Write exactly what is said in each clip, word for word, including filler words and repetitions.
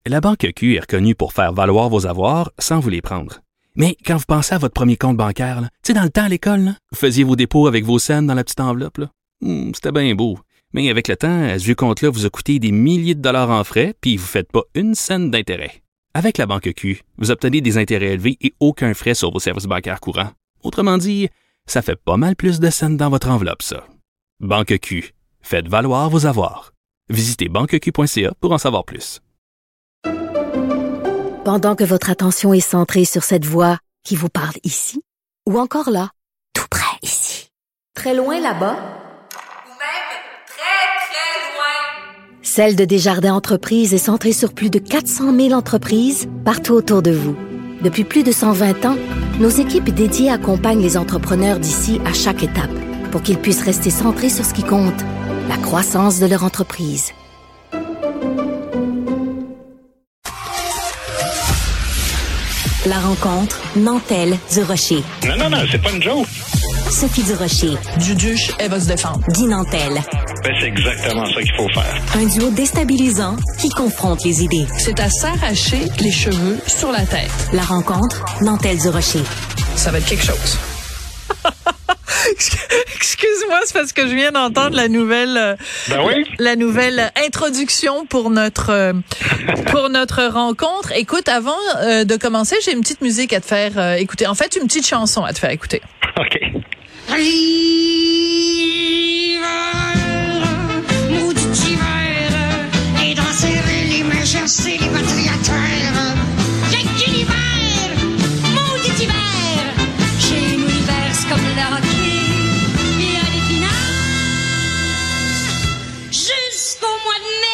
La Banque Q est reconnue pour faire valoir vos avoirs sans vous les prendre. Mais quand vous pensez à votre premier compte bancaire, tu sais, dans le temps à l'école, là, vous faisiez vos dépôts avec vos scènes dans la petite enveloppe. Là. Hum, c'était bien beau. Mais avec le temps, à ce vieux compte-là vous a coûté des milliers de dollars en frais, puis vous ne faites pas une scène d'intérêt. Avec la Banque Q, vous obtenez des intérêts élevés et aucun frais sur vos services bancaires courants. Autrement dit, ça fait pas mal plus de scènes dans votre enveloppe, ça. Banque Q. Faites valoir vos avoirs. Visitez banque q point c a pour en savoir plus. Pendant que votre attention est centrée sur cette voix qui vous parle ici, ou encore là, tout près ici, très loin là-bas, ou même très, très loin, Celle de Desjardins Entreprises est centrée sur plus de quatre cent mille entreprises partout autour de vous. Depuis plus de cent vingt ans, nos équipes dédiées accompagnent les entrepreneurs d'ici à chaque étape pour qu'ils puissent rester centrés sur ce qui compte, la croissance de leur entreprise. La rencontre Nantel-Durocher. Non, non, non, c'est pas une joke. Sophie Durocher. Duduche, elle va se défendre. Guy Nantel. Ben, c'est exactement ça qu'il faut faire. Un duo déstabilisant qui confronte les idées. C'est à s'arracher les cheveux sur la tête. La rencontre Nantel-Durocher. Ça va être quelque chose. Excuse-moi, c'est parce que je viens d'entendre la nouvelle, ben oui. la nouvelle introduction pour notre pour notre rencontre. Écoute, avant euh, de commencer, j'ai une petite musique à te faire euh, écouter. En fait, une petite chanson à te faire écouter. OK. L'hiver, maudit hiver, et d'enserrer les mains, chercher les patriataires. J'ai que l'hiver, maudit hiver, chez nous l'hiver c'est comme le hockey, il y a des finales jusqu'au mois de mai.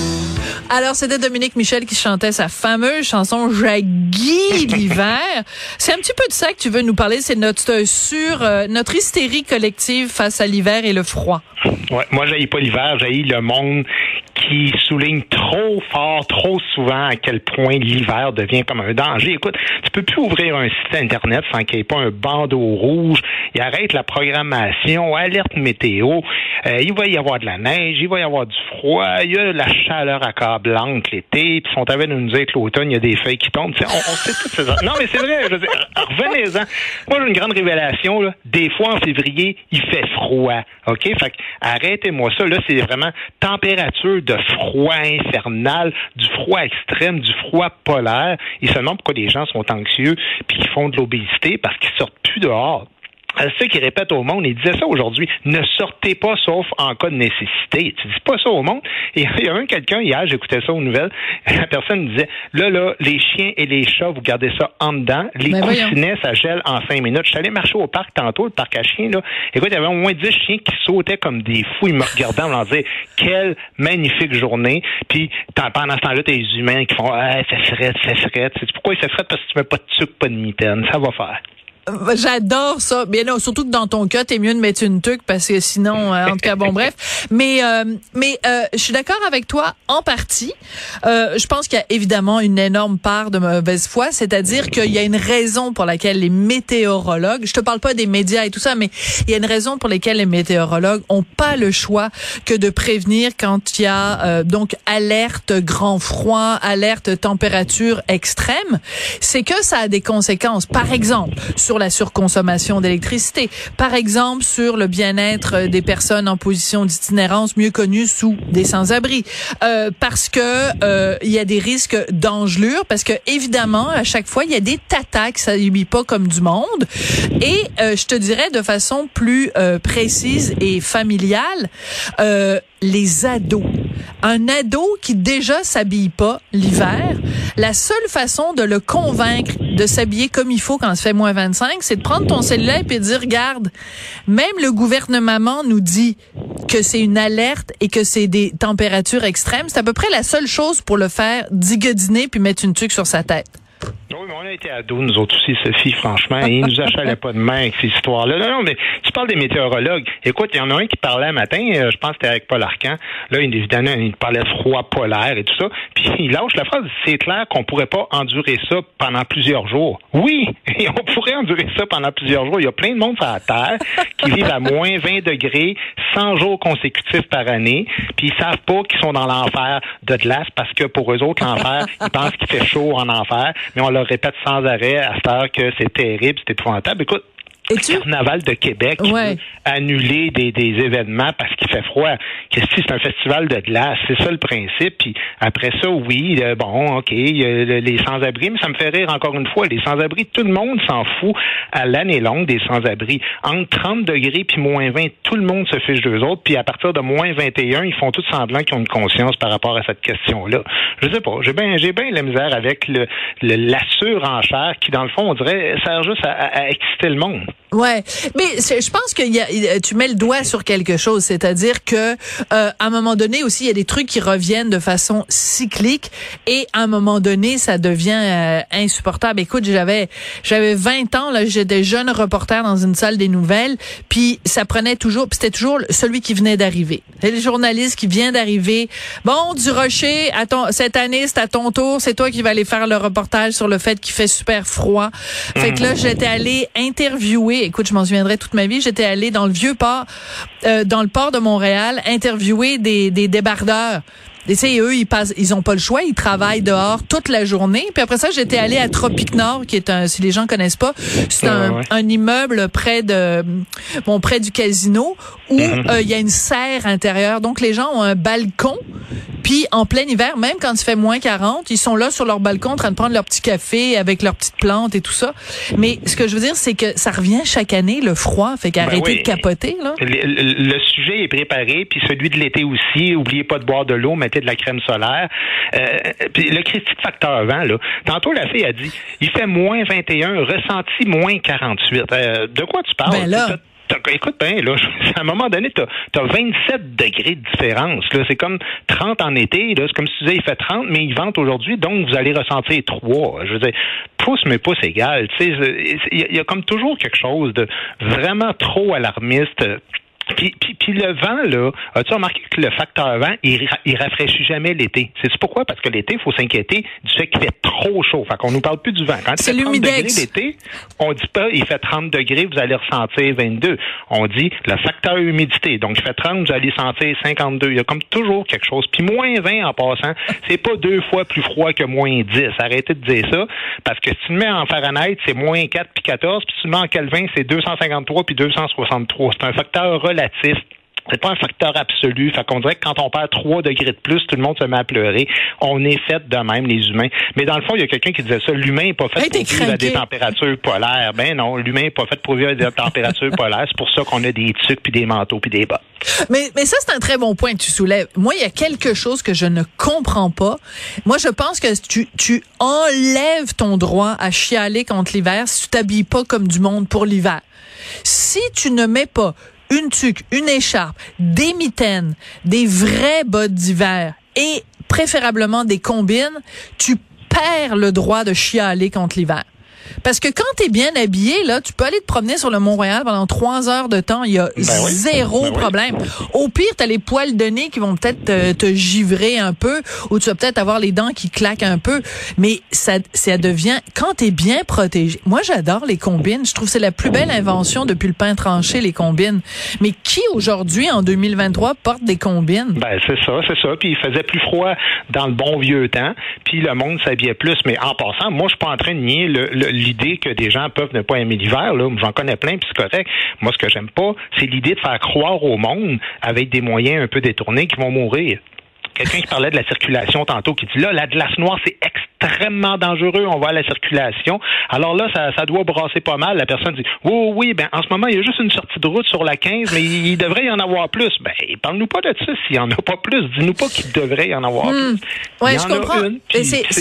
Alors, c'était Dominique Michel qui chantait sa fameuse chanson « Jaggy l'hiver ». C'est un petit peu de ça que tu veux nous parler, c'est notre sur euh, notre hystérie collective face à l'hiver et le froid. Ouais, moi, j'haïs pas l'hiver, j'haïs le monde qui souligne trop fort, trop souvent à quel point l'hiver devient comme un danger. Écoute, tu peux plus ouvrir un site Internet sans qu'il n'y ait pas un bandeau rouge. Il arrête la programmation, alerte météo. Euh, il va y avoir de la neige, il va y avoir du froid, il y a la chaleur accablante l'été. Puis, si on t'avait de nous dire que l'automne, il y a des feuilles qui tombent. On, on sait toutes ces... Non, mais c'est vrai. Je veux dire, revenez-en. Moi, j'ai une grande révélation. Là. Des fois, en février, il fait froid. OK? Fait que, arrêtez-moi ça. Là, c'est vraiment température de froid infernal, du froid extrême, du froid polaire. Ils se demandent pourquoi les gens sont anxieux puis qu'ils font de l'obésité parce qu'ils sortent plus dehors. C'est ça qu'il répète au monde. Il disait ça aujourd'hui. Ne sortez pas sauf en cas de nécessité. Tu dis pas ça au monde. Et il y a même quelqu'un hier, j'écoutais ça aux nouvelles. La personne disait, là, là, les chiens et les chats, vous gardez ça en dedans. Les ben coussinets, ça gèle en cinq minutes. Je suis allé marcher au parc tantôt, le parc à chiens, là. Écoute, il y avait au moins dix chiens qui sautaient comme des fous. Ils me regardaient en me disant, quelle magnifique journée. Puis, pendant ce temps-là, t'as les humains qui font, ah, ça serait, ça serait. Tu sais pourquoi ils se feraient? Parce que tu mets pas de sucre, pas de mitaine. Ça va faire. J'adore ça. Bien non, surtout que dans ton cas, t'es mieux de mettre une tuque parce que sinon, euh, en tout cas, bon, bref. Mais, euh, mais euh, je suis d'accord avec toi en partie. Euh, je pense qu'il y a évidemment une énorme part de mauvaise foi, c'est-à-dire qu'il y a une raison pour laquelle les météorologues, je te parle pas des médias et tout ça, mais il y a une raison pour laquelle les météorologues ont pas le choix que de prévenir quand il y a euh, donc alerte grand froid, alerte température extrême. C'est que ça a des conséquences. Par exemple, sur la surconsommation d'électricité, par exemple sur le bien-être des personnes en position d'itinérance, mieux connues sous des sans-abri, euh, parce que euh, il y a des risques d'engelure, parce que évidemment à chaque fois il y a des tatas qui s'habillent pas comme du monde, et euh, je te dirais de façon plus euh, précise et familiale, euh, les ados. Un ado qui déjà s'habille pas l'hiver, la seule façon de le convaincre de s'habiller comme il faut quand il fait moins vingt-cinq, c'est de prendre ton cellulaire et de dire, regarde, même le gouvernement nous dit que c'est une alerte et que c'est des températures extrêmes. C'est à peu près la seule chose pour le faire digodiner puis mettre une tuque sur sa tête. Oui, mais on a été ados, nous autres aussi, Sophie, franchement, et ils nous achalaient pas de main avec ces histoires-là. Non, non, mais tu parles des météorologues. Écoute, il y en a un qui parlait un matin, euh, je pense que c'était avec Paul Arcan. Là, il, évidemment, il parlait de froid polaire et tout ça. Puis il lâche la phrase, c'est clair qu'on pourrait pas endurer ça pendant plusieurs jours. Oui, et on pourrait endurer ça pendant plusieurs jours. Il y a plein de monde sur la Terre qui vivent à moins vingt degrés, cent jours consécutifs par année, puis ils savent pas qu'ils sont dans l'enfer de glace parce que pour eux autres, l'enfer, ils pensent qu'il fait chaud en enfer, mais on leur répète sans arrêt à cette heure que c'est terrible, c'est épouvantable. Écoute, Et-tu? Le Carnaval de Québec Ouais. veut annuler des, des événements parce qu'il fait froid. Qu'est-ce que c'est un festival de glace? C'est ça le principe. Puis après ça, oui, euh, bon, OK, euh, les sans-abri, mais ça me fait rire encore une fois. Les sans-abri, tout le monde s'en fout à l'année longue des sans-abri. Entre trente degrés puis moins vingt, tout le monde se fiche d'eux autres. Puis à partir de moins vingt et un, ils font tout semblant qu'ils ont une conscience par rapport à cette question-là. Je sais pas. J'ai bien j'ai bien la misère avec le, le la surenchère qui, dans le fond, on dirait, sert juste à, à, à exciter le monde. Ouais, mais je pense que y a, tu mets le doigt sur quelque chose, c'est-à-dire que euh, à un moment donné aussi il y a des trucs qui reviennent de façon cyclique et à un moment donné ça devient euh, insupportable. Écoute, j'avais j'avais vingt ans là, j'étais jeune reporter dans une salle des nouvelles, puis ça prenait toujours, puis c'était toujours celui qui venait d'arriver. Et le journaliste qui vient d'arriver. Bon, du Rocher, à ton, cette année c'est à ton tour, c'est toi qui vas aller faire le reportage sur le fait qu'il fait super froid. Fait que là j'étais allée interviewer. Écoute, je m'en souviendrai toute ma vie. J'étais allée dans le vieux port, euh, dans le port de Montréal, interviewer des, des débardeurs. Et tu sais, eux, ils passent, ils ont pas le choix, ils travaillent dehors toute la journée. Puis après ça, j'étais allée à Tropique Nord, qui est un, si les gens connaissent pas, c'est un, ouais. un immeuble près de, bon, près du casino, où il mm-hmm. euh, y a une serre intérieure. Donc les gens ont un balcon. Puis en plein hiver, même quand il fait moins quarante, ils sont là sur leur balcon en train de prendre leur petit café avec leurs petites plantes et tout ça. Mais ce que je veux dire, c'est que ça revient chaque année, le froid. Fait qu'arrêtez ben oui. de capoter, là. Le, le, le sujet est préparé, puis celui de l'été aussi. Oubliez pas de boire de l'eau, mettez de la crème solaire. Euh, puis le critique facteur vent, là. Tantôt, la fille a dit, il fait moins vingt et un, ressenti moins quarante-huit. Euh, de quoi tu parles? Ben là. T'as, écoute bien, là, à un moment donné, t'as, t'as vingt-sept degrés de différence. Là. C'est comme trente en été. Là. C'est comme si tu disais, il fait trente, mais il vente aujourd'hui, donc vous allez ressentir trois. Je veux dire, pouce mais pouce égal. Tu sais, il y, y a comme toujours quelque chose de vraiment trop alarmiste. Puis, puis, puis le vent, là, as-tu remarqué que le facteur vent, il, il rafraîchit jamais l'été? C'est-tu pourquoi? Parce que l'été, il faut s'inquiéter du fait qu'il fait trop chaud. Fait qu'on nous parle plus du vent. Quand il fait trente degrés l'été, on dit pas, il fait trente degrés, vous allez ressentir vingt-deux. On dit le facteur humidité. Donc, il fait trente, vous allez sentir cinquante-deux. Il y a comme toujours quelque chose. Puis moins vingt en passant, c'est pas deux fois plus froid que moins dix. Arrêtez de dire ça. Parce que si tu le mets en Fahrenheit, c'est moins quatre puis quatorze. Puis si tu le mets en Kelvin, c'est deux cent cinquante-trois puis deux cent soixante-trois. C'est un facteur relatif. C'est pas un facteur absolu. Fait qu'on dirait que quand on perd trois degrés de plus, tout le monde se met à pleurer. On est fait de même, les humains. Mais dans le fond, il y a quelqu'un qui disait ça. L'humain n'est pas fait hey, pour vivre à des températures polaires. Ben non, l'humain n'est pas fait pour vivre à des températures polaires. C'est pour ça qu'on a des tucs, puis des manteaux, puis des bottes. Mais, mais ça, c'est un très bon point que tu soulèves. Moi, il y a quelque chose que je ne comprends pas. Moi, je pense que tu, tu enlèves ton droit à chialer contre l'hiver si tu t'habilles pas comme du monde pour l'hiver. Si tu ne mets pas une tuque, une écharpe, des mitaines, des vraies bottes d'hiver et préférablement des combines, tu perds le droit de chialer contre l'hiver. Parce que quand t'es bien habillé, là, tu peux aller te promener sur le Mont-Royal pendant trois heures de temps. Il y a ben zéro oui. ben problème. Oui. Au pire, t'as les poils de nez qui vont peut-être te, te givrer un peu, ou tu vas peut-être avoir les dents qui claquent un peu. Mais ça, ça devient, quand t'es bien protégé. Moi, j'adore les combines. Je trouve que c'est la plus belle invention depuis le pain tranché, les combines. Mais qui aujourd'hui, en deux mille vingt-trois, porte des combines? Ben, c'est ça, c'est ça. Puis il faisait plus froid dans le bon vieux temps. Puis le monde s'habillait plus. Mais en passant, moi, je suis pas en train de nier le, le l'idée que des gens peuvent ne pas aimer l'hiver, là, j'en connais plein, puis c'est correct. Moi, ce que j'aime pas, c'est l'idée de faire croire au monde, avec des moyens un peu détournés, qu'ils vont mourir. Quelqu'un qui parlait de la circulation tantôt, qui dit là, la glace noire, c'est extrêmement dangereux, on va à la circulation. Alors là, ça, ça doit brasser pas mal. La personne dit, oui, oui, ben en ce moment, il y a juste une sortie de route sur la quinze, mais il, il devrait y en avoir plus. Ben, parle-nous pas de ça s'il y en a pas plus. Dis-nous pas qu'il devrait y en avoir mmh. plus. Ouais, je comprends. Une, c'est, c'est, c'est, c'est,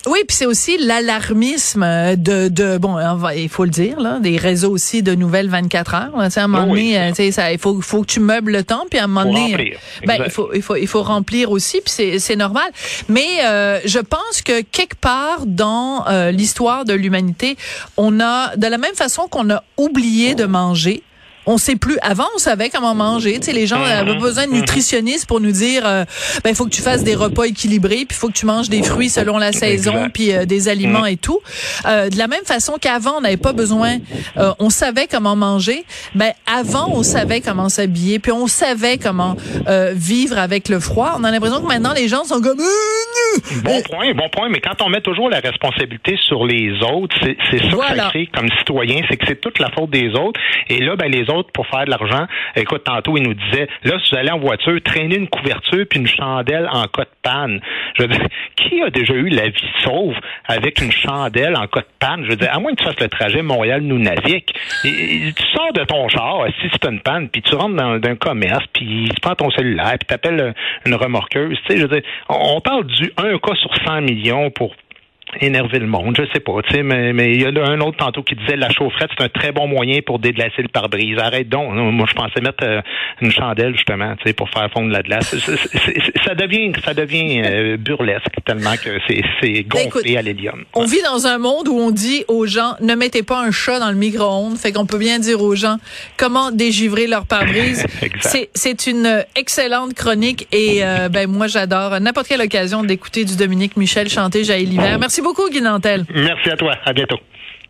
Oui, puis c'est aussi l'alarmisme de, de bon, il faut le dire, là, des réseaux aussi de nouvelles vingt-quatre heures. Là, à un moment oui, donné, tu sais, il faut, faut que tu meubles le temps, puis à un moment donné, ben, il faut, il faut, il faut remplir aussi, puis c'est, c'est normal. Mais euh, je pense que quelque part dans euh, l'histoire de l'humanité, on a, de la même façon qu'on a oublié de manger. On sait plus. Avant, on savait comment manger. Tu sais, les gens avaient besoin de nutritionnistes pour nous dire, euh, ben, il faut que tu fasses des repas équilibrés, puis il faut que tu manges des fruits selon la saison, puis euh, des aliments et tout. Euh, de la même façon qu'avant, on n'avait pas besoin, euh, on savait comment manger. Ben, avant, on savait comment s'habiller, puis on savait comment euh, vivre avec le froid. On a l'impression que maintenant, les gens sont comme... Bon point, bon point. Mais quand on met toujours la responsabilité sur les autres, c'est, c'est ça voilà. que ça crée comme citoyen, c'est que c'est toute la faute des autres. Et là, ben, les autres pour faire de l'argent. Écoute, tantôt, il nous disait, là, si vous allez en voiture, traînez une couverture puis une chandelle en cas de panne. Je veux dire, qui a déjà eu la vie sauve avec une chandelle en cas de panne? Je veux dire, à moins que tu fasses le trajet Montréal-Nunavik, et, et, tu sors de ton char, si c'est une panne, puis tu rentres dans un commerce, puis tu prends ton cellulaire, puis tu appelles une remorqueuse. Tu sais, je veux dire, on, on parle du un cas sur cent millions pour énerver le monde, je sais pas, tu sais, mais mais il y a un autre tantôt qui disait la chaufferette, c'est un très bon moyen pour déglacer le pare-brise. Arrête donc. Moi, je pensais mettre euh, une chandelle, justement, tu sais, pour faire fondre la glace. C'est, c'est, c'est, ça devient ça devient euh, burlesque tellement que c'est, c'est gonflé Écoute, à l'hélium. On vit dans un monde où on dit aux gens, ne mettez pas un chat dans le micro-ondes. Fait qu'on peut bien dire aux gens comment dégivrer leur pare-brise. c'est, c'est une excellente chronique et euh, ben moi, j'adore n'importe quelle occasion d'écouter du Dominique Michel chanter Jaillit l'hiver. Merci beaucoup, Guy Nantel. Merci à toi. À bientôt.